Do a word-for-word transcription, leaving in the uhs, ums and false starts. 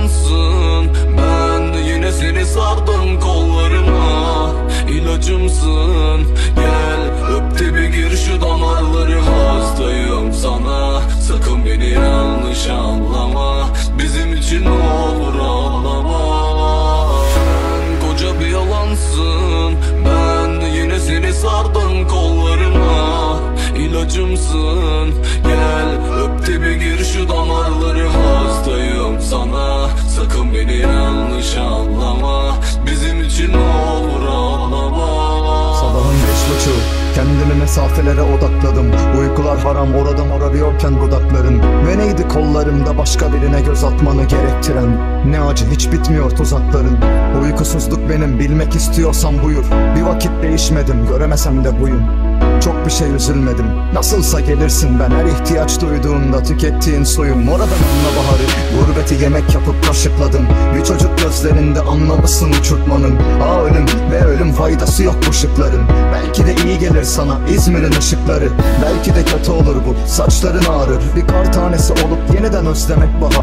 yalansın, ben de yine seni sardım kollarıma. İlacımsın, gel öp de bir gir şu damarları. Hastayım sana, sakın beni yanlış anlama. Bizim için ne olur ağlama. Sen koca bir yalansın, ben de yine seni sardım kollarıma. İlacımsın, gel öp de bir gir şu damarları. Hastayım sana, sakın beni yanlış anlama. Bizim için ne olur ağlama. Sabahın beş buçuğu, kendimi mesafelere odakladım. Uykular haram, orada morarıyorken dudakların. Ve neydi kollarımda başka birine göz atmanı gerektiren? Ne acı, hiç bitmiyor tuzakların. Uykusuzluk benim, bilmek istiyorsan buyur. Bir vakit değişmedim, göremesem de buyum. Çok bir şey üzülmedim, nasılsa gelirsin. Ben her ihtiyaç duyduğunda tükettiğin suyum. Oradan anla baharı, gurbeti yemek yapıp kaşıkladım. Bir çocuk gözlerinde anlamışsın uçurtmanın. Aa ölüm ve ölüm, faydası yok bu şıkların. Belki de iyi gelir sana İzmir'in ışıkları. Belki de kötü olur bu, saçların ağrır. Bir kar tanesi olup yeniden özlemek bahar.